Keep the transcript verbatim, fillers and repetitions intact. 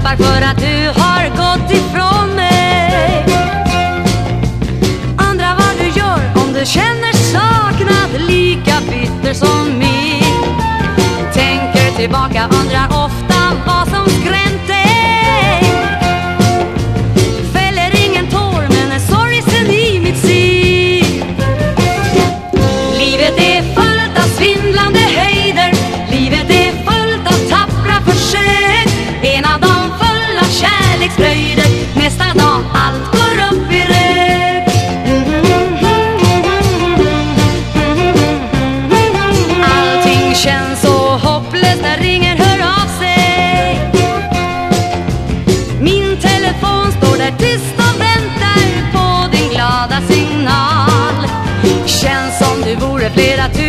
kämpar för att du har gått ifrån mig. Undrar vad du gör om du känner saknad lika bitter som mig. Tänker tillbaka, undrar ofta vad som skrämt dig. Fäller ingen tår men en sorgsen i mitt sitt. Livet är fullt av svindlande höjder. Livet är fullt av tappra försök. En av dem full av kärleksfröjder. Nästa dag allt går upp i rök. Allting känns så hopplöst när ringen hör av sig. Min telefon står där tyst och väntar på din glada signal. Känns som du vore flera tusen